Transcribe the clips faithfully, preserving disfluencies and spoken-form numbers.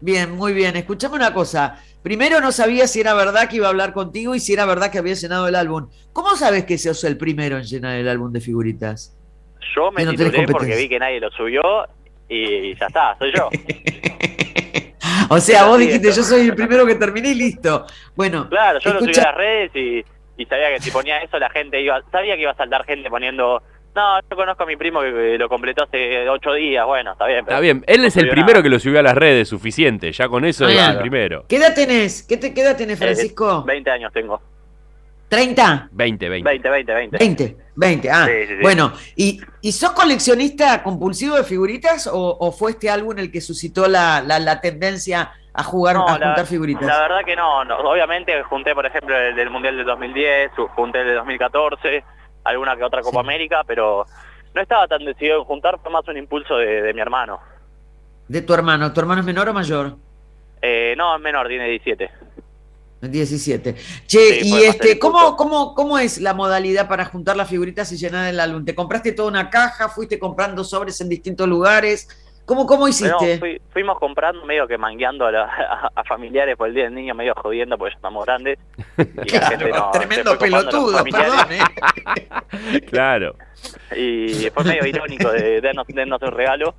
Bien, muy bien. Escuchame una cosa. Primero no sabía si era verdad que iba a hablar contigo y si era verdad que había llenado el álbum. ¿Cómo sabes que sos el primero en llenar el álbum de figuritas? Yo Que me no tenés titulé porque vi competencia. que nadie lo subió y ya está, soy yo. O Es sea, vos así dijiste, esto. yo soy el primero que terminé y listo. Bueno, Claro, yo lo subí a escucha, las redes y, y sabía que si ponía eso la gente iba, sabía que iba a saltar gente poniendo, no, yo conozco a mi primo que, que lo completó hace ocho días, bueno, está bien, Está pero bien, él no es el subió primero nada. que lo subió a las redes, suficiente. Ya con eso muy es el bien. Claro, primero. ¿Qué edad tenés? ¿Qué, te, qué edad tenés, eh, Francisco? veinte años tengo. ¿treinta? veinte, veinte. veinte, veinte, veinte. veinte, veinte. Sí, Ah, sí, sí. bueno. ¿Y, y sos coleccionista compulsivo de figuritas o, o fue este álbum el que suscitó la, la, la tendencia a jugar, a No, la, juntar la figuritas? verdad que no, no. Obviamente junté, por ejemplo, el del Mundial del dos mil diez, junté el de dos mil catorce, alguna que otra Copa Sí. América, pero no estaba tan decidido en juntar, fue más un impulso de, de mi hermano. De tu hermano. ¿Tu hermano es menor o mayor? Eh, no, es menor, tiene diecisiete. diecisiete. Che, Sí, y fue más el este, ¿cómo, impulso. cómo, cómo es la modalidad para juntar las figuritas y llenar el álbum? ¿Te compraste toda una caja? ¿Fuiste comprando sobres en distintos lugares? ¿Cómo, cómo No, hiciste? fui, fuimos comprando medio que mangueando a, la- a, a familiares por el Día del Niño, medio jodiendo porque ya estamos grandes. Y la gente Claro, no se tremendo fue copando a los pelotudo, familiares. perdón, ¿eh? Claro. Y fue medio irónico de darnos, darnos un regalo.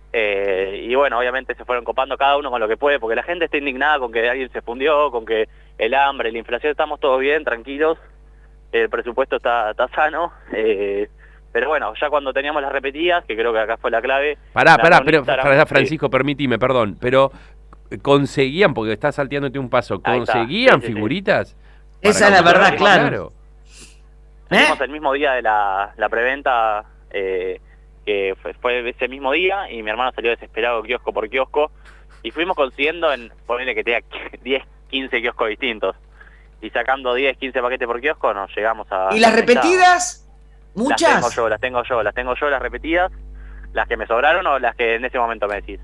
Eh, y bueno, obviamente se fueron copando cada uno con lo que puede, porque la gente está indignada con que alguien se fundió, con que el hambre, la inflación, estamos todos bien, tranquilos, el presupuesto está, está sano, eh, pero bueno, ya cuando teníamos las repetidas, que creo que acá fue la clave, Pará, las pará, de un pero Instagram, Fra- sí, Francisco, permitime, perdón, pero conseguían, porque estás salteándote un paso, ahí está, sí, ¿conseguían sí, sí. figuritas? Para Esa es la Nosotros verdad, comprar, salimos, claro. claro. salimos ¿Eh? el mismo día de la, la preventa, eh, que fue, fue ese mismo día, y mi hermano salió desesperado kiosco por kiosco, y fuimos consiguiendo en, ponerle que tenga diez, quince kioscos distintos, y sacando diez, quince paquetes por kiosco nos llegamos a ¿Y las donde estábamos. repetidas? Las tengo ¿Muchas? yo, las tengo yo, las tengo yo las repetidas, las que me sobraron o las que en ese momento me decís.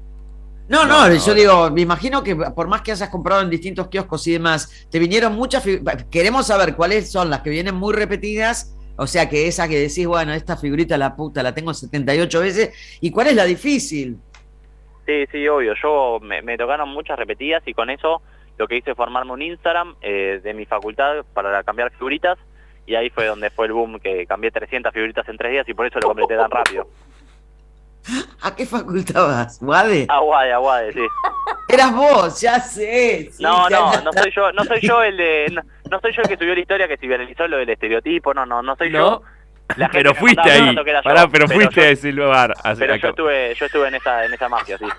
No, No, no, no, yo no. digo, me imagino que por más que hayas comprado en distintos kioscos y demás, te vinieron muchas figuras. Queremos saber cuáles son las que vienen muy repetidas, o sea, que esa que decís, bueno, esta figurita la puta la tengo setenta y ocho veces, y cuál es la difícil. Sí, sí, obvio, yo me, me tocaron muchas repetidas y con eso lo que hice fue formarme un Instagram eh, de mi facultad para cambiar figuritas, y ahí fue donde fue el boom, que cambié trescientas figuritas en tres días y por eso lo completé tan rápido. ¿A qué facultad vas? ¿Guade? Aguade, aguade, sí. Eras vos, ya sé. Sí, No, ya no, la- no soy yo, no soy yo el de, no, no soy yo el que subió la historia que se viralizó lo del estereotipo, no, no, no soy No, yo. La gente pero me fuiste mandaba ahí. pensando que era yo, Pará, pero fuiste yo- a ese lugar. a- pero a- yo estuve, yo estuve en esa, en esa mafia, sí.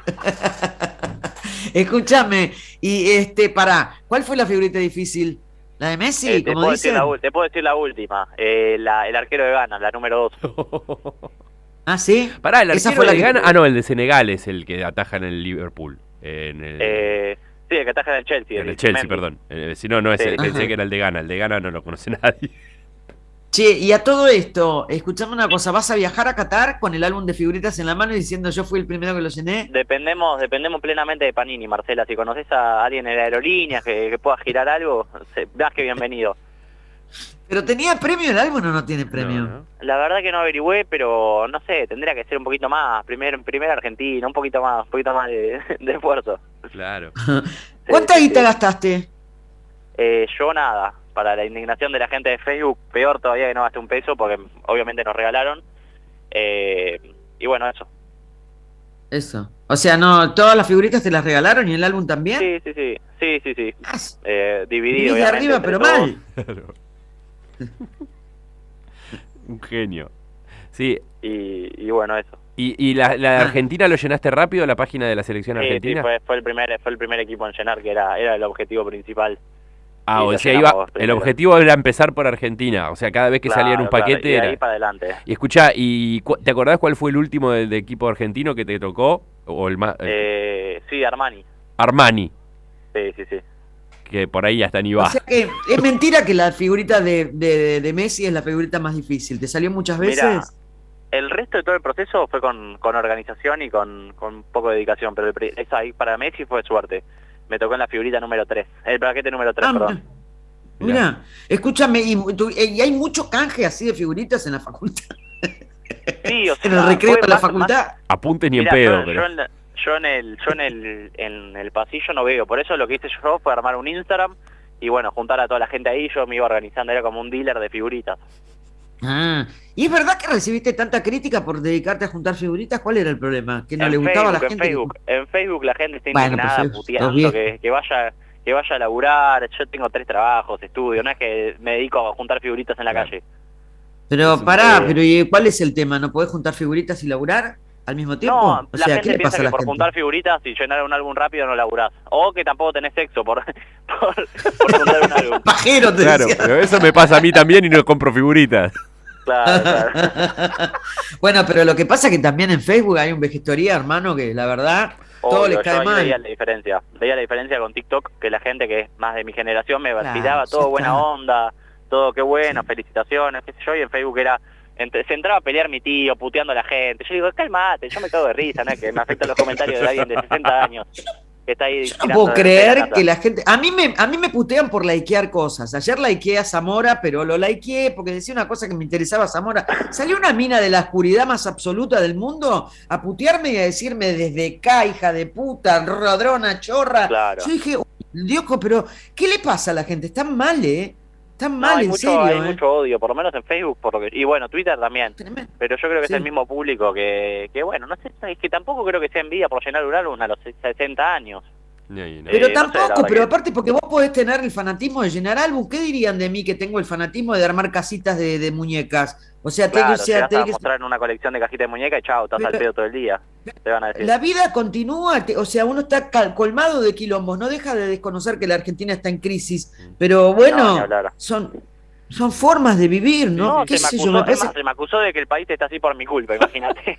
Escúchame, y este, pará, ¿cuál fue la figurita difícil? ¿La de Messi, Eh, te como puedo decir la, dicen? ul- te puedo decir la última, eh, la, el arquero de Ghana, la número dos. Ah, ¿sí? Pará, el Esa arquero fue la de que- Ghana. Ah, no, el de Senegal es el que ataja en el Liverpool. En el, Eh, sí, el que ataja en el Chelsea. en el Chelsea, Memphis. perdón. Eh, si no, no es Sí. el, pensé Ajá. que era el de Ghana. El de Ghana no lo conoce nadie. Che, y a todo esto, escuchame una cosa, ¿vas a viajar a Qatar con el álbum de figuritas en la mano y diciendo yo fui el primero que lo llené? Dependemos, dependemos plenamente de Panini, Marcela. Si conoces a alguien en la aerolínea que, que pueda girar algo, se- más que bienvenido. ¿Pero tenía premio el álbum o no tiene premio? No, ¿no? La verdad que no averigüé, pero no sé, tendría que ser un poquito más. Primero, primero Argentina, un poquito más, un poquito más de, de esfuerzo. Claro. ¿Cuánta sí, guita sí. gastaste? Eh, yo nada, para la indignación de la gente de Facebook, peor todavía que no gasté un peso, porque obviamente nos regalaron. Eh, y bueno, eso. Eso. O sea, no, todas las figuritas te las regalaron y el álbum también. Sí, sí, sí, sí, sí, sí. Ah, Eh, dividido, venís de obviamente, arriba, entre pero todos. mal. Claro. Un genio. Sí. Y, y bueno, eso. ¿Y, y la, la de Ah. Argentina lo llenaste rápido, la página de la selección Sí, sí, argentina? fue, fue el primer fue el primer equipo en llenar, que era era el objetivo principal. Ah, y o lo sea, iba, llenamos el primero. objetivo era empezar por Argentina. O sea, cada vez que Claro, salía en un claro, paquete y de ahí era... para adelante. Y escuchá, ¿y cu- te acordás cuál fue el último del de equipo argentino que te tocó? O el más... Eh, sí, Armani. Armani, Sí, sí, sí. que por ahí hasta ni O va. sea que es mentira que la figurita de, de, de Messi es la figurita más difícil. ¿Te salió muchas veces? Mirá, el resto de todo el proceso fue con, con organización y con, con un poco de dedicación, pero el, pri- esa ahí para Messi fue suerte. Me tocó en la figurita número tres, el paquete número tres, Ah, perdón. mira. Mira, escúchame, y, tú- y hay mucho canje así de figuritas en la facultad. Sí, o sea, En el recreo fue de la más- facultad. más- Apunte ni en Mirá, pedo, yo, pero... yo en la, yo en el yo en el en el pasillo no veo, por eso lo que hice yo fue armar un Instagram y bueno, juntar a toda la gente ahí, yo me iba organizando, era como un dealer de figuritas. Ah, ¿y es verdad que recibiste tanta crítica por dedicarte a juntar figuritas? ¿Cuál era el problema? ¿Que no en le gustaba a la Facebook, gente? En Facebook, que... en Facebook la gente está Bueno, indignada, pues, puteando, que, que vaya que vaya a laburar, yo tengo tres trabajos, estudio, no es que me dedico a juntar figuritas en la Claro. calle. Pero Es pará, un- pero ¿y cuál es el tema? ¿No podés juntar figuritas y laburar al mismo tiempo? No, O la sea, gente ¿qué le piensa pasa a que la por gente? juntar figuritas y llenar un álbum rápido no laburás. O que tampoco tenés sexo por, por, por juntar un álbum. Pajero, te Claro, decía. pero eso me pasa a mí también y no compro figuritas. Claro, claro. Bueno, pero lo que pasa es que también en Facebook hay un vejestoría, hermano, que la verdad, todo Obvio, les yo cae ahí veía mal. la diferencia. Veía la diferencia con TikTok, que la gente que es más de mi generación me Claro, tiraba ya todo buena está. onda, todo qué bueno, Sí. felicitaciones, qué sé yo, y en Facebook era... entre- se entraba a pelear mi tío, puteando a la gente. Yo digo, calmate, yo me cago de risa, ¿no? Que me afectan los comentarios de alguien de sesenta años que está ahí. Yo no tirando puedo de creer peranata. que la gente... A mí me a mí me putean por likear cosas. Ayer likeé a Zamora, pero lo likeé porque decía una cosa que me interesaba a Zamora. Salió una mina de la oscuridad más absoluta del mundo a putearme y a decirme desde acá, hija de puta, rodrona, chorra. Claro. Yo dije, Dios, pero ¿qué le pasa a la gente? Están mal, ¿eh? Están No, mal, hay en mucho, serio, hay ¿eh? mucho odio, por lo menos en Facebook, por lo que- y bueno, Twitter también. Tremendo. Pero yo creo que Sí. es el mismo público que, que, bueno, no sé, es que tampoco creo que sea envidia por llenar un álbum a los sesenta años. No, y no. Pero Eh, no sé, la tampoco, verdad pero que- aparte porque vos podés tener el fanatismo de llenar álbum, ¿qué dirían de mí que tengo el fanatismo de armar casitas de, de muñecas? O sea, te- Claro, o sea, te vas te- a mostrar en una colección de cajitas de muñeca y chao, estás Pero- al pedo todo el día. Te van a decir. la vida continúa, te- o sea, uno está cal- colmado de quilombos, no deja de desconocer que la Argentina está en crisis, pero No, bueno, ni hablar. son, son formas de vivir, ¿no? No, ¿Qué se me sé acusó, yo? Me es parece... más, se me acusó de que el país está así por mi culpa, imagínate.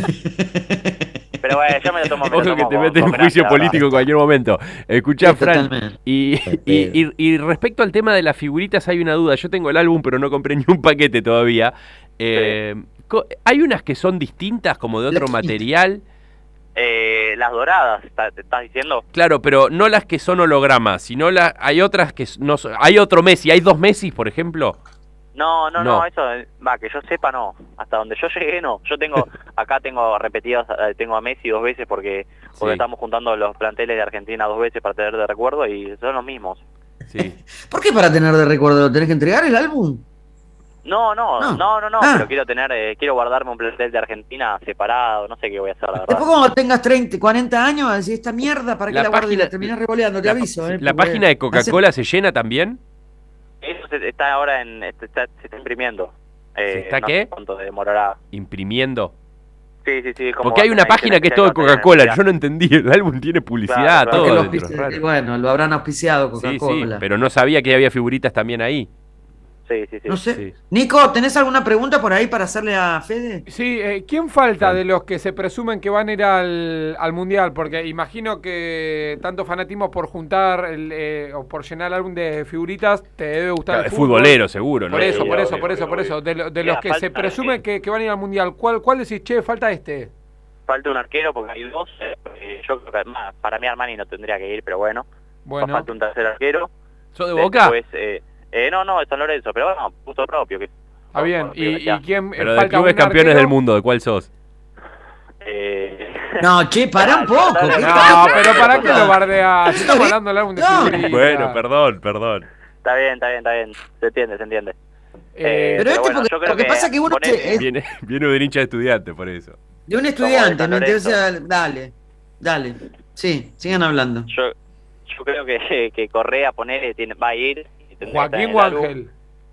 Pero bueno, yo me lo tomo, me lo Ojo que tomo te con- meten con en juicio gracia, la verdad. político en cualquier momento. Escuchá, Sí, Fran, totalmente. y, y, y- y respecto al tema de las figuritas hay una duda. Yo tengo el álbum, pero no compré ni un paquete todavía. Eh, co- ¿Hay unas que son distintas, como de otro La- material? Eh, las doradas, ¿está- ¿te estás diciendo? Claro, pero no las que son hologramas, sino la, hay otras que s- no son... Hay otro Messi, hay dos Messi, por ejemplo. No, no, No. no, eso, eh, va, que yo sepa no. Hasta donde yo llegué no. Yo tengo, acá tengo repetidas, eh, tengo a Messi dos veces porque, porque Sí. estamos juntando los planteles de Argentina dos veces para tener de recuerdo y son los mismos. Sí. ¿Por qué para tener de recuerdo? ¿Tenés que entregar el álbum? No, no, No. no, no, no, Ah. pero quiero tener, eh, quiero guardarme un plantel de Argentina separado, no sé qué voy a hacer, la verdad. Después cuando tengas treinta, cuarenta años, vas a decir, esta mierda, ¿para qué La la, guardo y página- la terminás revoleando? Te La, aviso, ¿eh? ¿La porque página de hace- Coca-Cola se llena también? Eso se- está ahora en, este, está, se está imprimiendo. Eh, ¿Se está no qué? sé cuánto demorará. Imprimiendo. Sí, sí, sí. como Porque hay una hacen ahí página que es la todo de agencia Coca-Cola. comercial. Yo no entendí. El álbum tiene publicidad, Claro, claro. porque todo lo dentro. auspicia- raro. bueno, lo habrán auspiciado Sí, sí, Coca-Cola. pero no sabía que había figuritas también ahí. Sí, sí, sí. No sé. Sí. Nico, ¿tenés alguna pregunta por ahí para hacerle a Fede? Sí, eh, ¿quién falta Fran. de los que se presumen que van a ir al, al Mundial? Porque imagino que tanto fanatismo por juntar el, eh, o por llenar el álbum de figuritas te debe gustar Claro, el es fútbol. futbolero, seguro, ¿no? Por eso, Sí, por eso, obvio, por eso, obvio, por obvio. eso. De, lo- de Mira, los que se falta- presume que, que van a ir al Mundial, ¿cuál, cuál decís, che, falta este? Falta un arquero porque hay dos. eh, yo creo que más, para mí Armani no tendría que ir, pero bueno. Bueno, Falta un tercer arquero. ¿Sos de Boca? Después, eh, eh, no, no, es San Lorenzo, pero bueno, gusto propio. Que, ah, bien. ¿Y, y quién eh, Pero de falta clubes un campeones arquero? del mundo, ¿de cuál sos? Eh, No, che, pará un poco. ¿qué No, pero ¿para qué lo bardeás? Estamos hablando del álbum de No. figuritas. Bueno, perdón, perdón. Está bien, está bien, está bien. Se entiende, se entiende. Eh, Pero pero este bueno, porque- yo creo lo que que pasa es que uno ponele- se- es Viene, viene de un hincha de estudiante, por eso. de un de estudiante, San ¿me entiendes? O Lorenzo. sea, dale, dale. Sí, sigan hablando. Yo, yo creo que, que Correa, ponele, tiene, va a ir. y tendría que estar en Joaquín el o álbum. Ángel.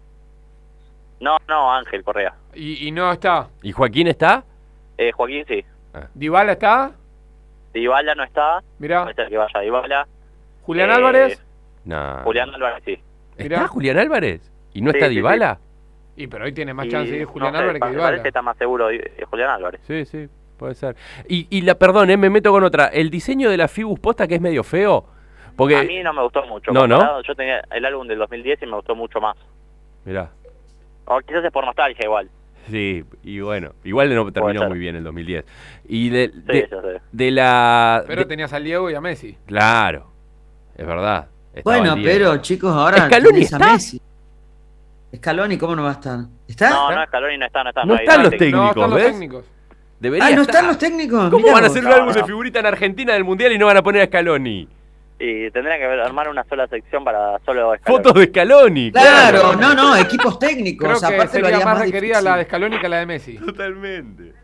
No, no, Ángel Correa. Y, y no está. ¿Y Joaquín está? Eh, Joaquín sí. ¿Dybala está? Dybala no está. Mirá. Puede ser que vaya Dybala. ¿Julián Eh, Álvarez? No. Julián Álvarez sí. ¿Está Mirá. Julián Álvarez? ¿Y no Sí, está sí, Dybala? Y pero hoy tiene más Y, chance de ir Julián no sé, Álvarez que pa- me Dybala. parece que está más seguro de de Julián Álvarez. Sí, sí, puede ser. Y, y la, perdón, eh, me meto con otra. El diseño de la Fibus posta que es medio feo. Porque, A mí no me gustó mucho. No, ¿no? Comparado, yo tenía el álbum del dos mil diez y me gustó mucho más. mirá, O quizás es por nostalgia igual. sí, y bueno, igual no terminó ser. muy bien el dos mil diez. Y de, Sí, de, yo sé. de la... Pero de- tenías al Diego y a Messi. claro, es verdad. estaba Bueno, el Diego. pero chicos, ahora ¿Scaloni tenés a está? Messi. Scaloni, ¿cómo no va a estar? ¿Está? No, no, Scaloni no está, no está. No hay están nada los técnico. No, técnicos, están los ¿ves? técnicos. Debería Ah, ¿no estar. están los técnicos? ¿Cómo Mirá van a vos. hacer un No, álbum de no. figurita en Argentina del Mundial y no van a poner a Scaloni? Y tendrían que armar una sola sección para solo Scaloni. Fotos de Scaloni. Claro, no, no, equipos técnicos. Creo que aparte lo sería haría más más requerida difícil. la de Scaloni que la de Messi. Totalmente.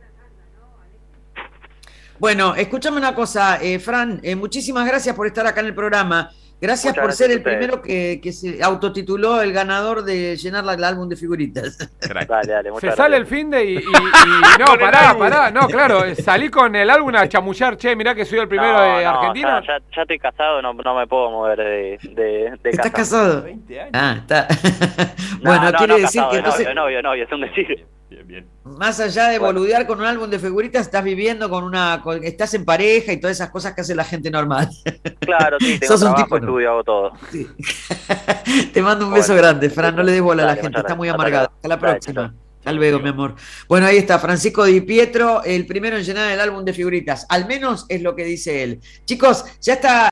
Bueno, escúchame una cosa, eh, Fran, eh, muchísimas gracias por estar acá en el programa. Gracias Muchas por gracias ser a el ustedes. primero que, que se autotituló el ganador de llenar la- el álbum de figuritas. Crack. Dale, dale, Se muchas sale el gracias. fin de y, y- y- no, Con el pará, álbum. pará, no, claro, salí con el álbum a chamullar, che, mirá que soy el primero No, de no, Argentina. Ya, ya, ya estoy casado, no, no me puedo mover de, de, de ¿Estás casa. casado? veinte años. Ah, está. No, bueno, no, quiere no, decir casado, que de entonces, novio, novio, novio, es un decir. Bien, bien. más allá de Bueno. boludear con un álbum de figuritas, estás viviendo con una, con- estás en pareja y todas esas cosas que hace la gente normal. Claro, sí, tengo Sos un trabajo, tipo, ¿no? estudio, hago todo. Sí. Te mando un beso Bueno, grande, Fran, no le des bola a la dale, gente, muchas está muy gracias. amargada. Hasta Hasta la luego. Dale, próxima. chao, Hasta luego, mi amor. Bueno, ahí está, Francisco Di Pietro, el primero en llenar el álbum de figuritas. Al menos es lo que dice él. Chicos, ya está.